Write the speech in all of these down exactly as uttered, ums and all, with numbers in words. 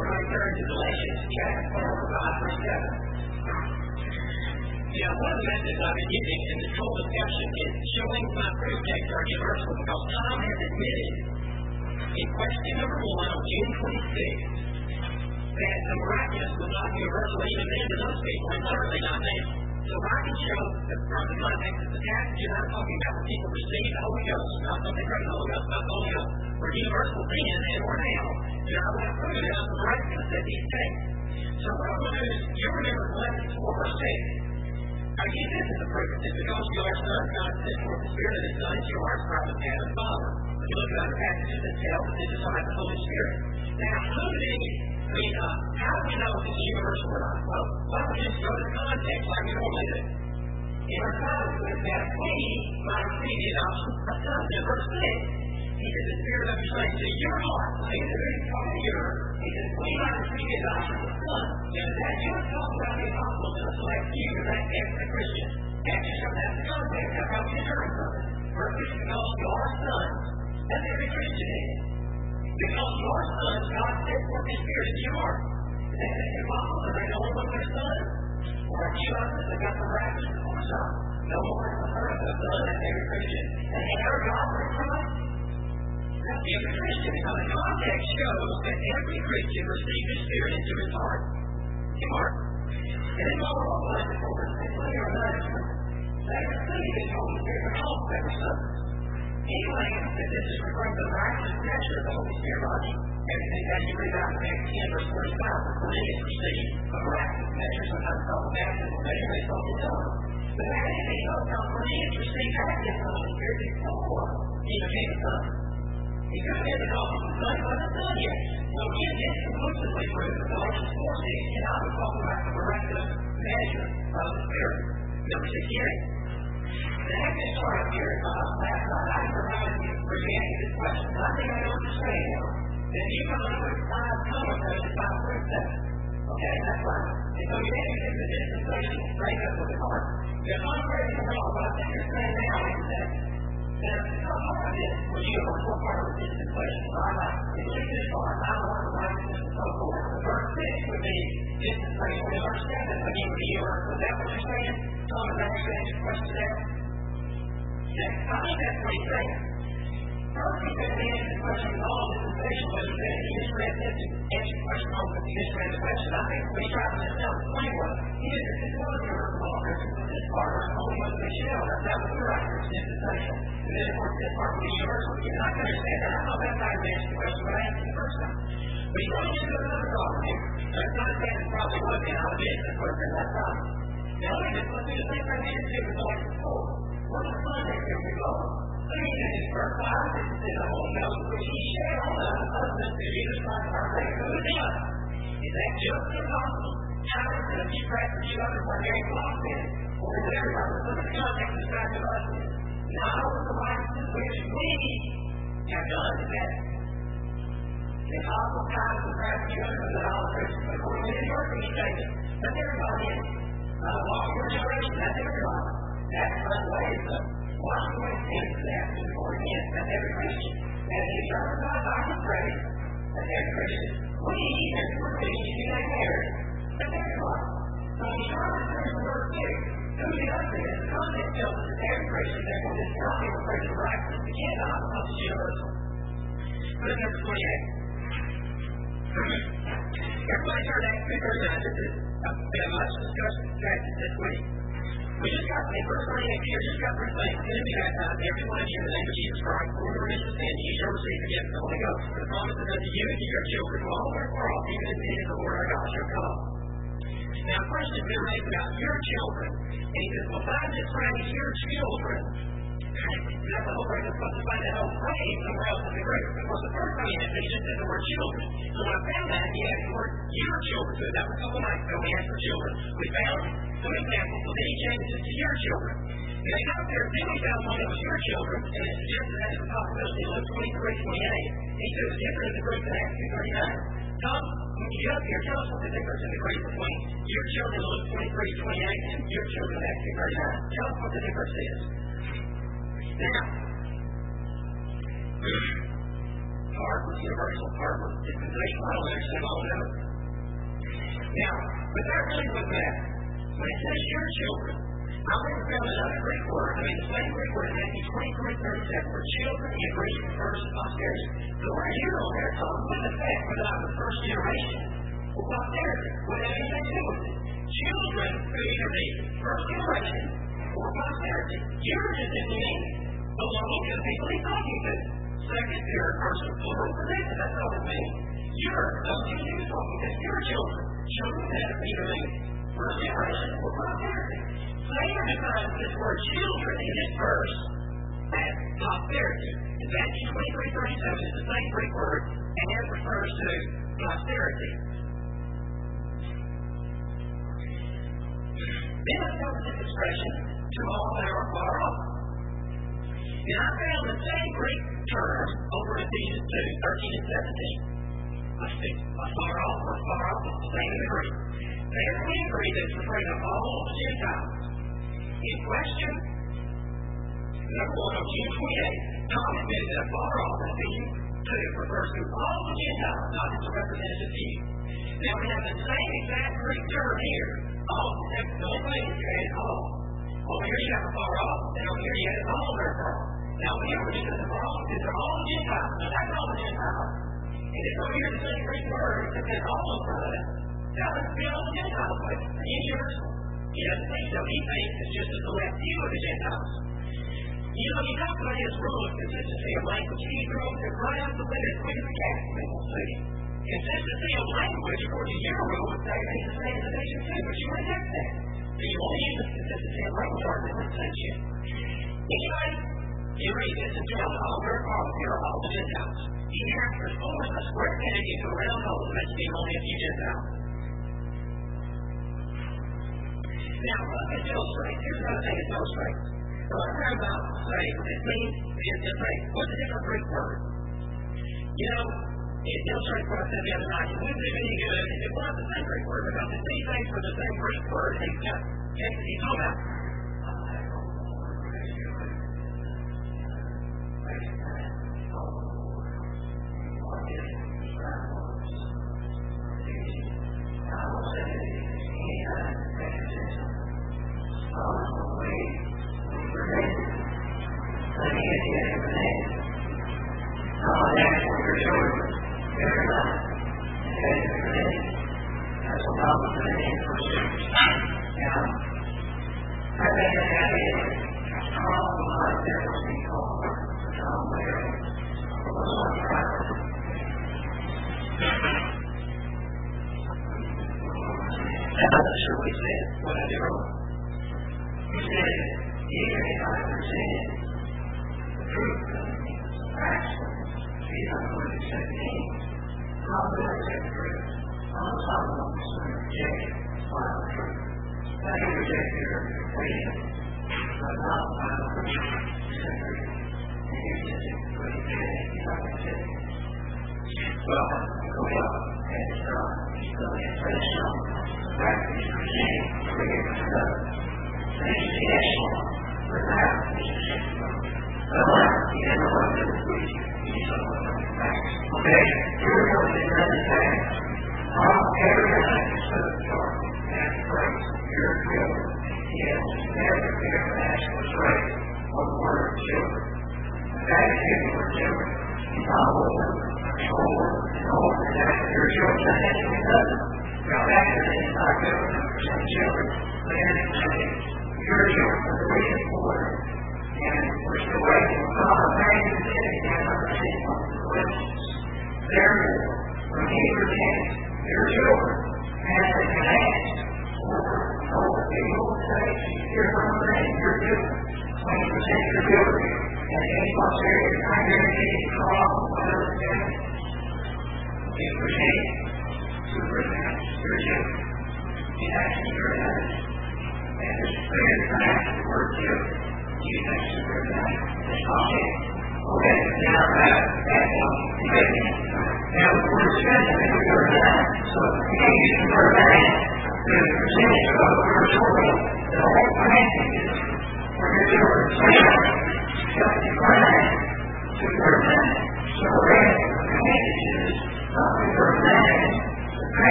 we're going to turn to Galatians chapter four, five through seven. Now, one of the methods I've been using in this whole discussion is showing my proof texts are universal because Tom has admitted in question number one on June twenty-sixth that the miraculous was not universal even then to those people, and certainly not now. So I can show that from the context of the passage I'm talking about when people receive the Holy Ghost, not something great, the Holy Ghost, not the Holy Ghost, were universal then and or now. And I will have proven out the miraculous that these take. So what I'm going to do is, you remember Galatians four, verse six. I use this as a proof that because you are sons, God sent forth the Spirit of His Son into your hearts, cry with God and Father. If you look at other passages that tell that this is by the Holy Spirit. Now, who did I mean, uh, how do we know if it's universal or not? Well, why don't we just go to the context like we normally do? In our Bible, it says that we might receive the adoption of sons. In verse six, He said, the Spirit of your Son into your heart. So He said, He's talking to your, He said, we might receive the adoption of sons. Now, that you have talked about the apostles and the select few, you're that extra Christian. That's just that's the context. That's how we determine something. First, it's because you are sons. That's every Christian is. Because you are sons, God sent forth His Spirit into your heart. Is that the apostles? Are they the only ones that are sons? Or are you others that got the miraculous of the Son? No more than the third of the Son. That's every Christian. And the other God for Christ. That's every Christian. Now the context shows that every Christian received the Spirit into his heart. In heart. And then while we're all like the Lord, they play our lives. They receive His Holy Spirit for all that were sons. Anyway, that this is referring to the miraculous nature of the Holy Spirit body. Everything that you read out in Acts ten, verse forty-five, the Cornelius received a miraculous nature, sometimes called the baptism, maybe they called it tongue. But that is because now Cornelius received that gift of the Holy Spirit before he became a son. He could have been the cause of the son, but the son yet. So he is conclusively proved that Galatians four six cannot be talking about the miraculous measure of the Spirit. Number six, hearing. And I can start up here uh, last night. I provided you for you answer this question. I think I know what you're saying now. That you come up with five commentaries at five through seven. Okay, that's right. And so you answer the dispensation straight up with the heart. The contrary to the law, what I think you're saying now is that there's some part of this where you are more part of the dispensation. So I'm like, at least this part, I don't want to write this and so forth. The verse six would be dispensation. The verse seven again would be yours. Is that what you're saying? Tom, is that what you're answering the question there? Yes, I think that's what he's saying. First, he said the answer to the question is all dispensation, but he said he just read this and answered the question wrong because he just read the question. I think what he tried to tell the plain was, he did this in one of your law, this part, or only one of the shell. That was the right dispensation. And then, of course, this part would be universal. You're not going to understand that. I know that's how he answered the question, but I answered the first time. But he's going to get to another problem here. That's not saying it's probably wasn't an obligation to put in that time. Now, let me just let's do the same thing we did with Galatians four. What's the context here we go? Let me get this verse five. This is the Holy Ghost, which He shared on the husband to Jesus Christ, our Savior. Who is He? Is that just the gospel? How is it a few prayers for you others are very lost in? Or is it everybody? Look at the context of God's us. Now, with the righteousness which we have done is that the apostle God is the Christ you others that all Christians, according to His word, He stated. That's everybody in. Not a law of your generation. That's everybody. That's the way it's done. Washing away sin is that before Him. That's every Christian. And He determined by God's grace. That's every Christian. We, as we're Christians, you ain't married. That's everybody. So He determined to the verse six. Who the other is, the context tells us that every Christian, therefore, this is not being referred to the righteousness. It cannot because it's universal. Verse number twenty-eight. Everybody turn to Acts two thirty-nine. This is a bit of much discussion passage this week. We just got in verse twenty-eight here, just got through saying, "Then be baptized, every one of you, in the name of Jesus Christ, for the remission of sin, you shall receive the gift of the Holy Ghost. For the promise is unto you and to your children, who all are far off, even as many as the Lord our God shall come." Now, a question has been raised about your children. And he says, well, find this phrase, your children. That's the whole phrase. I'm supposed to find that whole phrase somewhere else in the Greek. Of course, the first time he had it, he just said the word children. So when I found that, he added the word your children to it. That was a couple nights ago. We asked for children. We found some examples, so then he changed it to your children. And they got there, then we found one that was your children, and it suggested that as a possibility. Luke twenty-three, twenty-eight. He said it was different in the Greek than Acts two thirty-nine. Tom, when you get up here, tell us what the difference in the Greek between your children in Luke twenty-three, twenty-eight and your children in Acts two thirty-nine. Tell us what the difference is. Now, part was universal, part was dispensational. I don't understand all of that. Now, but that really was that. When it says your children, I went and found another Greek word, I mean the same Greek word in Matthew twenty-three thirty-seven, where children in Greek refers to posterity. The word here on there talks with effect whether I'm the first generation or posterity, without anything to do with it. Children could either be first generation or posterity. Yours is in the meaning, belonging to the people he's talking to. Second, third person, plural possessive, that's all it means. Your, those people he was talking to, your children. Children that are either mean first generation or posterity. Later defines this word children in this verse as posterity. In Matthew twenty-three thirty-seven is the same Greek word, and it refers to posterity. Then let's go to this expression, to all that are far off. And I found the same Greek term over in Ephesians two, thirteen and seventeen. I speak far off or far off, it's the same in the Greek. There we agree that it's referring to all the Gentiles. In question number one on June twenty-eighth, Tom admitted that far off in Ephesians two refers to all the Gentiles, not just a representative few. Now we have the same exact Greek term here. All, the only thing is you add all. Over here you have a far off, and over here you have all of their far off. Now over here when you say the far off, these are all the Gentiles. Now that's all the Gentiles. And it's over here the same Greek word that says all of them. Now let's be all the Gentiles with an universal. He doesn't think so. He thinks it's just a select few of the Gentiles. You know, you talk about his rule of consistency of language. He drove the ground to win as quick as the cat. Consistency of language, according to your rule, would say that he's the same as Ephesians two, but you reject that. So you only use the consistency of language argument in this sense. Anyway, you read this and tell all their fathers here are all the Gentiles. He transforms a square peg into a round hole that makes him only a few Gentiles. Now, uh, it illustrates. Here's another thing it illustrates. So what I'm about to say, it means, is to say, what's a different Greek word? You know, it illustrates what I said the other night. It wouldn't do any good if it was the same Greek word, because if these things were the same Greek word, he's got, he's talking about.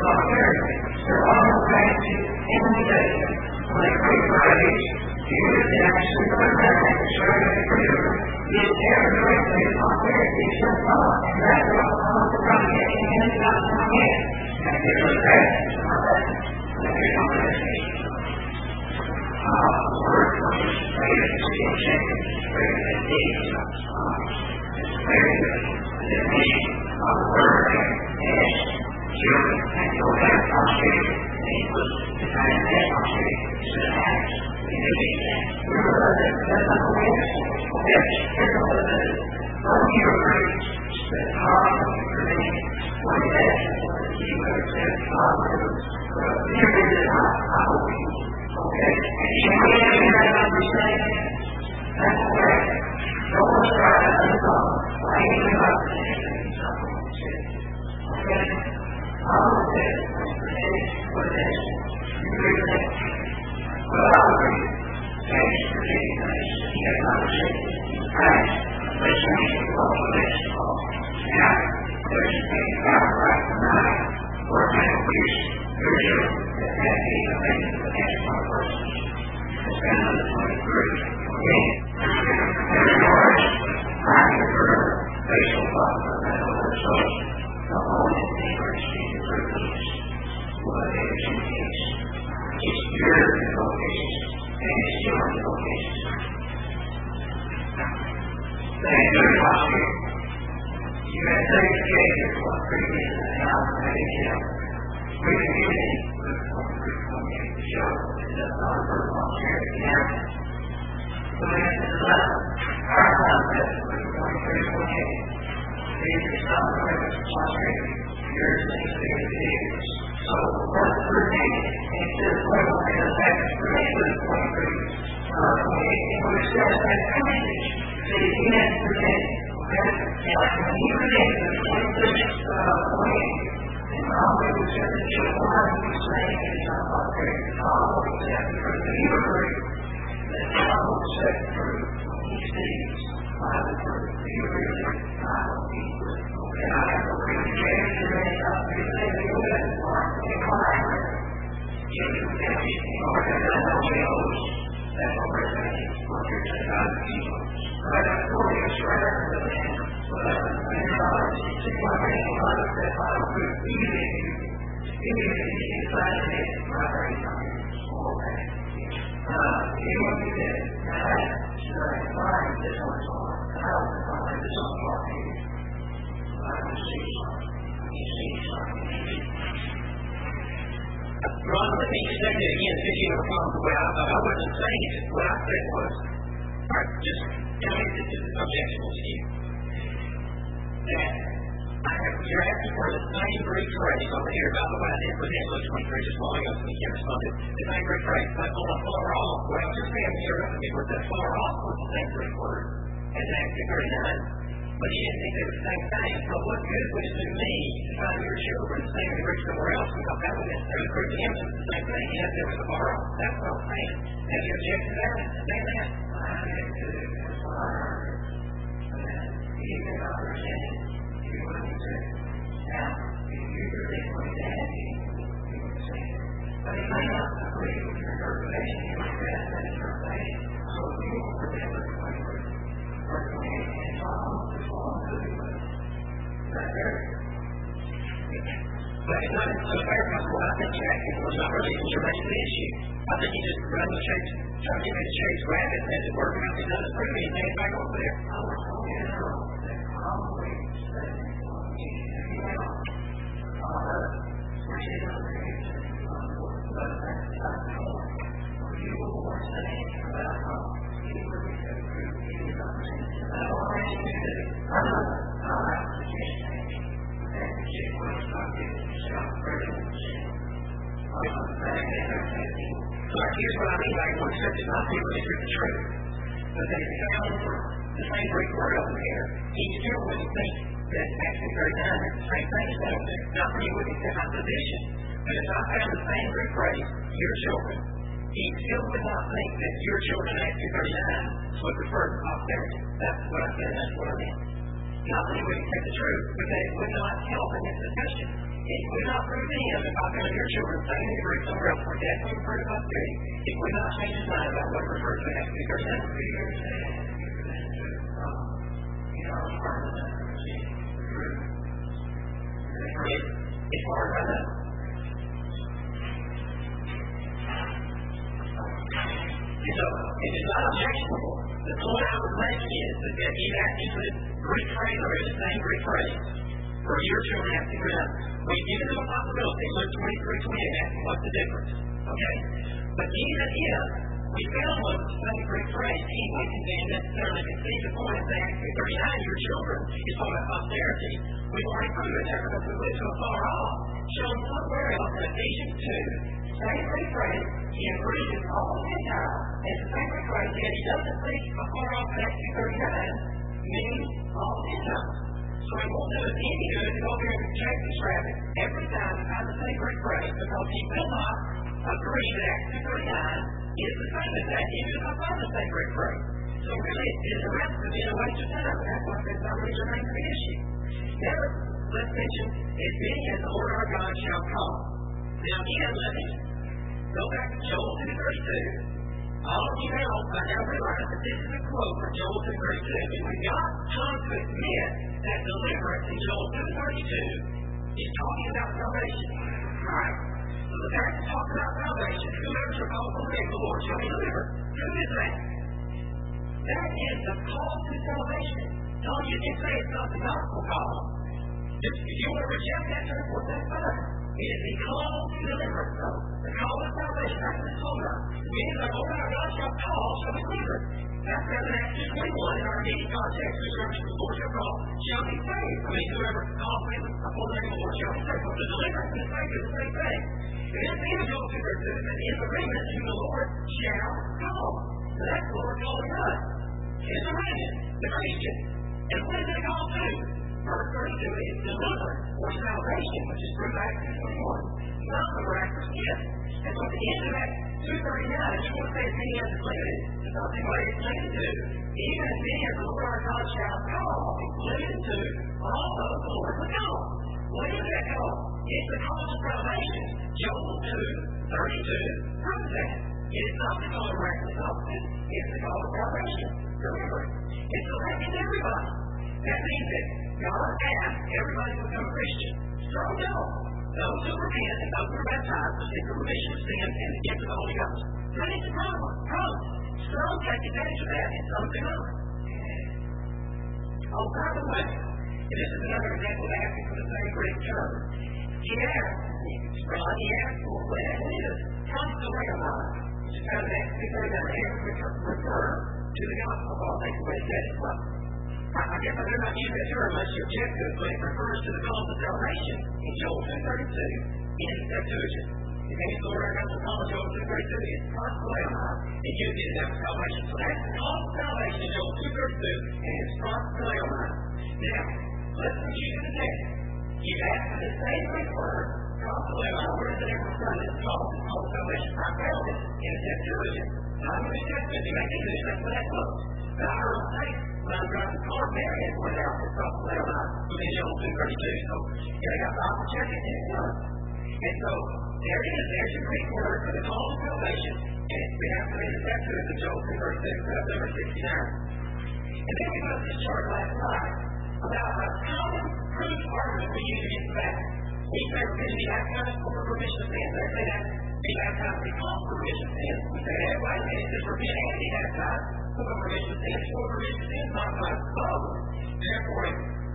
prosperity. They're all practicing imitation when they pray for age. Here is the action of the man to show you the freedom. He is there to pray for his prosperity. It's just God. And that's what I'm going to run again and it's not my hand. And give us that. Let me know that. Ah, the word for his prayer is to change. Prayer is deep. It's very good. The name of the word is children and you'll have prosperity. And he was the kind of that prosperity is an act. You know that. Remember that. That's not the way it is. Yes, here's what it is. Don't you agree that God is for me? What he has, you have said, God is. You read it out. I hope you. Okay? And you can't hear that understanding. That's correct. Don't want to try that as a God. I ain't going to understand that. He's not going to say it. Okay? God says, what it is. You read it out. Well, I agree. Thanks for taking this. He has not said it. Right. Listening to all of this. Now, there's a thing about right tonight. For example, use video that had me a thing that has my person. It's been another twenty-three. Okay. There's yours. I prefer facial buffer and other source. The only thing we're seeing through this. What is in case? It's your location. And it's your location. Thank you very much. You have taken care of what previous and now having him. We can give it with one group from you to show that that's not a bird on here again. So we have to level our concept with twenty-three twenty-eight. These are some of the prosperity. Yours is the behaviors. So verse thirteen, it says, well, in the second verse twenty-three, uh, twenty-eight, it would say that passage. See, he has to present, okay? And when he presents the twenty-six, uh, twenty-eight, and probably was just a joke, what he was saying is not about very powerful, except because the Hebrew, that God will set through when he sees by the truth. The Hebrew, I will be good. Okay, I have to read the change today, not to be saying the good, or in line with it. You can get me, or that nobody knows. That's what we're saying. What you're saying, God is evil. But I told you, it's right after the man. But I realized, you see, my man, I looked at my food, even if you, even if you decide to make it right very time, okay. Uh, you want to do that, now, should I find this one's on? How to find this one's on here? I can see something. I can see something. Ron, let me say that again, since you have a problem with what I, I wasn't saying it. What I said was, all right, just tell me this is objectionable to you. That I have, you're asking for the same Greek phrase over here, by the way, I didn't present Luke twenty-three just a while ago, so you can't respond to it. The same Greek phrase, but on a far off. Well, just saying here with me was that far off was the same Greek word as Acts thirty-nine. But he didn't think they were the same thing. So what good would it do me to find your children saying the Greek somewhere else because that would necessarily prove to him it's the same thing. He has to have the far off. That's what I'm saying. Have you objected to that? Say that. I object to it. That's what I heard. You can understand it. You wouldn't say it. Now, if you really want to ask me, you would say it. But he may not agree with your interpretation. He would say that interpretation. So you will remember twenty-three. Verse twenty-eight and twelve. Right there. But it's not so fair because what I think you're asking for is not really what you're making the issue. I think you just run the chase, trying to get me to chase rabbit and it work out. It doesn't prove anything back over there. I was talking about that probably saying, you know, uh, which is a reason, but that's not all. You were saying about how you were going to prove you did not say that. I don't want you to say, I know. So here's what I mean by one step is not people that hear the truth. But they found the same Greek word over here. He still wouldn't think that Acts thirty-nine is the same thing as that over there. Not that he wouldn't accept my position. But if I found the same Greek phrase, your children, he still would not think that your children in Acts thirty-nine would refer to posterity. That's what I said, and that's what I meant. Not that he would accept the truth, but that it would not help in his discussion. It would not prove to him if I found your children saying the Greek somewhere else for death and referred to posterity. It would not change his mind about what it referred to in Acts two thirty-nine. You know, I'm part of that. It's hard, I know. So, it is not objectionable. The point I was making is that he's asking for this Greek phrase, or the same Greek phrase, for your children have to figure out. We've given them a possibility. Luke twenty-three twenty-eight, asking what's the difference. Okay? But even if we found one with the same Greek phrase, he wouldn't then necessarily concede the point of Acts two thirty-nine, your children, is talking about posterity. We've already proven that because we went to a far off, showing somewhere else in Ephesians two, same Greek phrase, he agrees with all Gentiles. And the same Greek phrase, yet he doesn't think a far off in Acts two thirty-nine means all Gentiles. So it won't do us any good to go over here and check this rabbit every time to find the same Greek phrase, because he will not agree that Acts two thirty-nine is the same as that, even if I find the same Greek phrase. So really, it's a rest of it, a waste of time. That's why it's not really germane to the issue. Now, let's mention, as many as the Lord our God shall call. Now, again, let me go back to Joel two thirty-two. All of you now, I now realize that this is a quote from Joel two thirty-two. And we've got time to admit that deliverance in Joel two thirty-two is talking about salvation. Alright? So the text is talking about salvation. Whoever shall call upon the name of the Lord shall be delivered. Who is that? That is the call to salvation. Tell you can say it's not the gospel call. Just, if you want to reject that therefore, that's fine. It is the call to deliverance, though. The call to salvation. That's what it's told us. Meaning the Lord our God shall call, shall be delivered. That's found in Acts two twenty-one in our immediate context. Whoever the Lord shall call shall be saved. I mean, whoever calls upon the name of the Lord shall be saved. But the deliverance and the saved is the same thing. It is the end of Joel two thirty-two that is agreement whom the Lord shall call. So that's the Lord calling us. His agreement, the Christian. And what is it called to? Verse thirty-two is deliverance or salvation, which is through Acts two twenty-one. Not the miraculous gift. And so at the end of Acts two thirty-nine, if you want to say as many as it's limited, it's not what it's limited to. Even as many as the Lord our God shall call, it's limited to all those the Lord will call. What is that call? It's the call to salvation. Joel two thirty-two proves that. It is not the call to miraculous office. It's the call to salvation. Deliverance. It's selecting everybody. That means that God asked everybody to become a Christian. So no. Those who repent and those who are baptized receive the remission of sin and the gift of the Holy Ghost. That is the problem. Problem. Some take advantage of that and some do not. Oh, by the way, and this is another example of asking for the same Greek term. He asked, well, he asked for what that is. Proselyte, which is found in Acts two thirty-nine, refer to the gospel of all things, what it says. Well, I guess I do not use that term unless you object to it, but it refers to the call to salvation in Joel two thirty-two in the Septuagint. If any Lord our God will call in Joel two thirty-two, it's proselyte, and used it as salvation. So that's the call to salvation in Joel two thirty-two, and it's proselyte. Now, let's put you to the text. You've asked for the same Greek word, proselyte. Where is it ever found? It's called the call to salvation. I found it in the Septuagint. Not in the Testament. You make English, that's what that looks. But I heard say, when I got the car, Mary had pointed out the proselyte within Joel two thirty-two. So, yeah, I got the Bible check it, and it does. And so, there it is. There's your Greek word for the call to salvation. And it's been after the Septuagint of Joel two thirty-two, that's number sixty-nine. And then we got this chart last night about a common proof argument we use against that. We say we're going to be baptized for remission of sins. They say that be baptized because of remission of sins. We say that, wait a minute, it says repent and be baptized for remission of sins. For remission of sins, not by both. Therefore,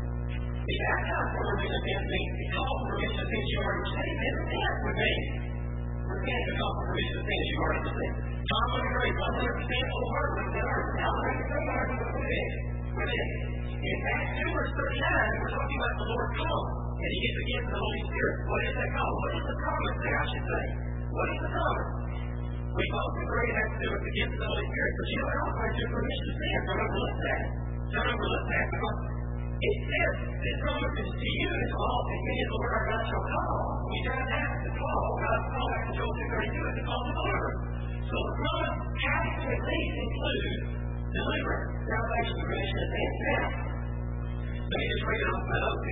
be baptized for remission of sins means because of remission of sins you already received. And repent would mean repent because of remission of sins you already received. John would agree one hundred percent wholeheartedly with that argument. Now, let me say that argument with this. With this. In Acts two verse thirty-nine, we're talking about the Lord's call. And he gives the gift of the Holy Spirit. What is that call? What is the promise there, I should say? What is the promise? We both agree it has to do with the gift of the Holy Spirit. But you know, it also has to do with permission to sin. Don't overlook that. Don't overlook that because it says this promise is to you as all as many as the Lord our God shall call. We don't have to call. God's call back to Joel two thirty-two is to call the Lord. So the promise has to at least include deliverance, salvation, remission of sin. Now, let me just read it off my notes here.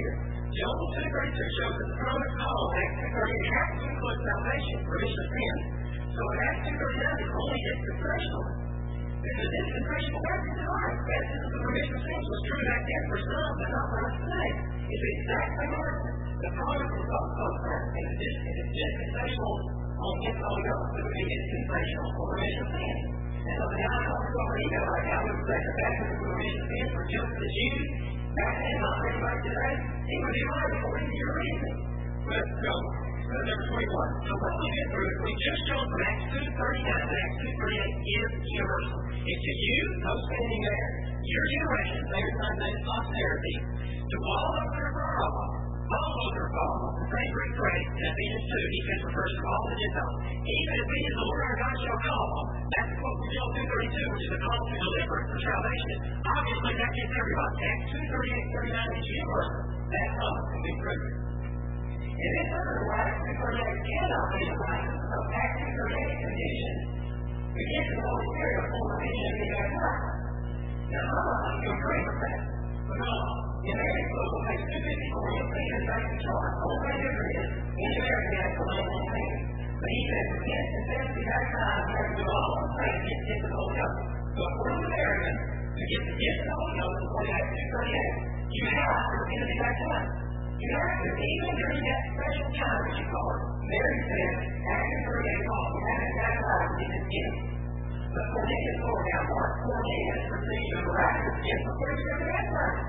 Joel two thirty-two shows that the promise call of Acts two thirty-eight has to include salvation, remission of sin. So in Acts two thirty-nine is only dispensational. This is a dispensational message in life. Baptism of remission of sins was true back then for some, but not for us today. It's the exact same argument. The promise is of that. And it's dispensational on the Holy Ghost. It would be dispensational for remission of sins. And so the outcome is already there. Like how we would say the baptism of remission of sins for just the Jews back then, not for anybody today. It would be right according to your reason. Let's go. Number twenty-one. So what we get through is we just showed from Acts two thirty-nine to Acts two thirty-eight is universal. It's to you, those standing there, your generation, their sons and posterity, to all of their followers, all of their followers, the same Greek phrase in Ephesians two, he says refers to all the Gentiles. Even if we, the Lord our God shall call, that's the quote from Joel two thirty-two, which is a call to deliverance for salvation. Obviously, that gets everybody. Acts two thirty-eight thirty-nine is universal. That promise can be proven. And this other Acts two thirty-eight cannot be a license of Acts two thirty-eight condition. We get to the Holy Spirit of formation and be baptized. Now, I'm not going to agree with that. But no, in Acts Global page two fifty-four, you'll see the same chart. The only difference is, in America, has the land on hand. But he says, repent, confess, be baptized, and have to do all the things to get the Holy Ghost. So according to Americans, to get the gift of the Holy Ghost, according to Acts two thirty-eight, you have to repent and be baptized. You have to, even during that special time that you call it, Mary said, Acts two thirty-eight calls, you have to baptize in this gift. But Cornelius told down Mark Cornelius received a miraculous gift before he was baptized.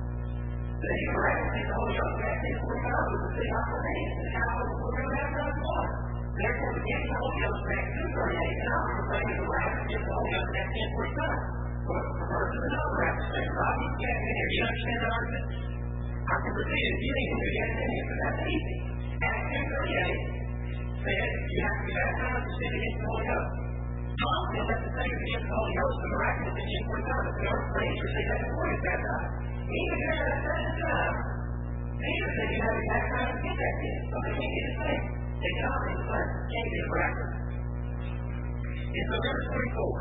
Then he miraculously the Holy Ghost back in for God was received by Cornelius, and how was going to baptize water. Therefore, the gift of the Holy Ghost back Acts two thirty-eight, and I was proclaiming the miraculous gift of the Holy Ghost back in for God. But the person is not miraculous. Rob, you can't get here. You understand the argument? I can repeat it. You need to get it in, but that's easy. Acts two thirty-eight says you have to be baptized to receive the gift of the Holy Ghost. Tom said that's the same as the gift of the Holy Ghost, the miraculous gift for God. If the earth prays, receive that before he's baptized. Even during that second time, Peter said you have to be baptized to get that gift. So they can't get the same. They cannot be the same. Can't be the miraculous. And so verse twenty-four.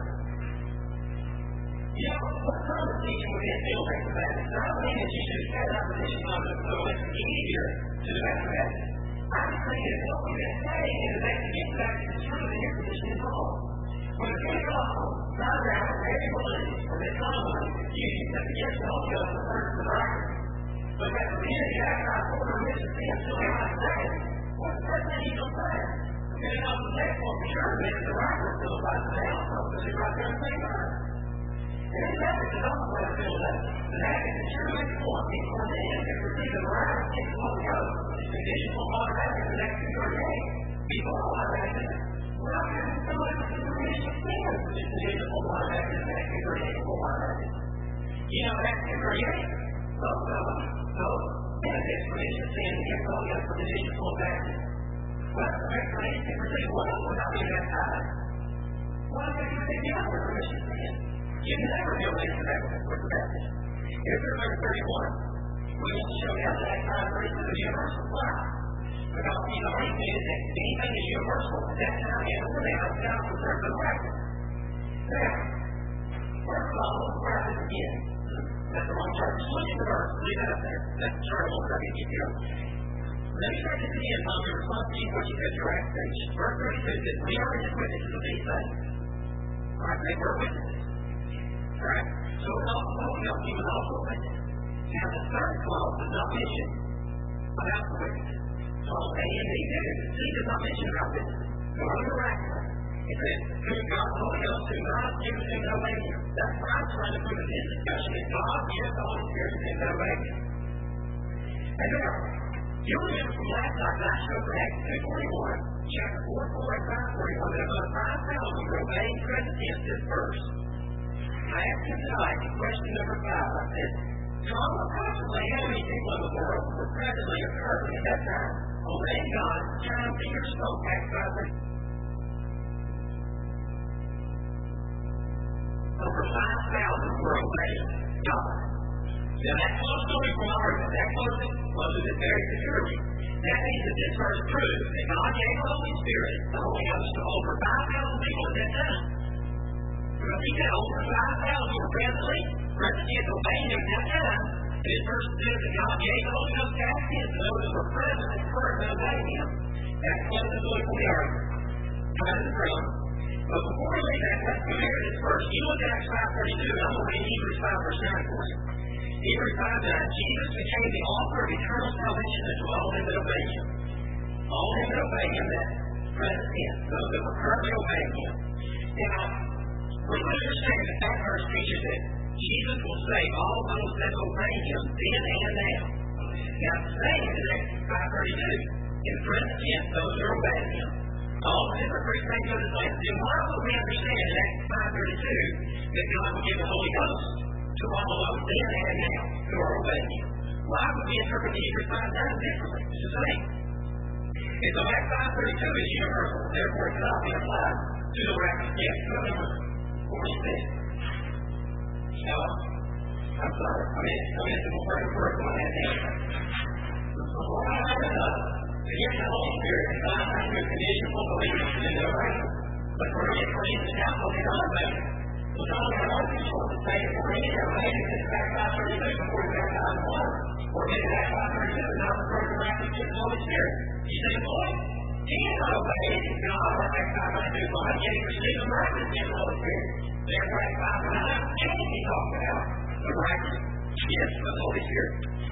You know, what some of the teaching would be a deal breaker that is not only that you should set up position on it so it's easier to do that message. I'm just saying that what we've been saying is that to get back to the truth in your position is wrong. When the Pentecostal found out that every religion or this common using that the gift of the Holy Ghost refers to the miraculous. But that the community baptized for the remission of sin still have not said, what's the first thing he's going to say? The Pentecostal text for sure that the miraculous still applies to them also, because it's right there in the same verse. And this message is also going to feel that the Baptist is surely informed before the end to receive the miraculous gift of the Holy Ghost, which is conditional on the baptism in Acts two thirty-eight, before all that baptism. We're not going to come up with the remission of sins, which is conditional on the baptism in Acts two thirty-eight, before all that baptism. You know, Acts two thirty-eight, both of them, both benefits remission of sins and gift of the Holy Ghost for conditional on baptism. But the Acts two thirty-eight can receive one of them without being baptized. Why would you receive the other remission of sins? You can never be able to answer that with the baptism. Here's verse thirty-one. We want to show you how that time thirty-two is universal. Why? Because he's already stated that anything is universal at that time and over there is not reserved for the practice. Now, first of all, let's practice again. That's the wrong chart. Just look at the verse. Leave that up there. That's the chart. We'll try to get you up. Let me start this again, Tom, in response to you what you said your Acts page. Verse thirty-two says, we are his witnesses of these things. All right, they were witnesses. Right? So it's also Holy Ghost, he was also a witness. Now the third clause does not mention about the witnesses. Clause A and B. C does not mention about witnesses. Nor the miraculous. It says, who God, the Holy Ghost, who God gives to no Savior. That's what I'm trying to prove in this discussion, that God gives the Holy Spirit to no Savior. And now, you'll remember from last night, I showed for Acts two forty-one, chapter four, four, and five forty-one, that about five thousand were obeying present tense this verse. I asked him tonight, question number five, I said, Tom, approximately how many people in the world were presently occurring at that time, obeying God, time fingers spoke Acts five thirty? Over five thousand were obeying God. Now that close to from argument, that close closes it very securely. That means that this verse proves that God gave the Holy Spirit, the Holy Ghost, to over five thousand people at that time. Because he said over five thousand were presently, presently obeying him at that time, This verse says that God gave the Holy Ghost to act in those who were present and heard and obeyed Him. That's what the political argument. Come to the throne. But before we leave that, let's compare this verse. You look at Acts five thirty-two, and I'm going to read Hebrews five verse nine for you. Hebrews five nine, Jesus became the author of eternal salvation unto all them that obey Him. All them that obey Him, that present tense, those that were currently obeying Him. Now, we understand that that verse teaches that Jesus will save all those that obey Him then and now. Now, saying in Acts five thirty-two, in the present tense, those that are obeying Him. All the different groups think of this land. Then why would we understand in Acts five thirty-two that God will give the Holy Ghost to all of those then and now who are obeying Him? Why would we interpret Hebrews five nine differently? It's the same. And so Acts five thirty-two is universal, therefore it cannot be applied to the record. Yes, number forty-six. No, I'm sorry. I mean, I mean, it's a very first one and then. Again, the Holy Spirit is not under the condition of believers in their right. But for it, for instance, now, what they don't make. So some of them are controlled to say, for any of them, maybe it's back five thirty-two before it's back five one. Or maybe that five thirty-two is not the program to get the Holy Spirit. You say, boy, he cannot obey God or back five thirty-two, but I'm getting received the miraculous in the Holy Spirit. Therefore, Acts five nine, and he talks about the miraculous gifts of the Holy Spirit.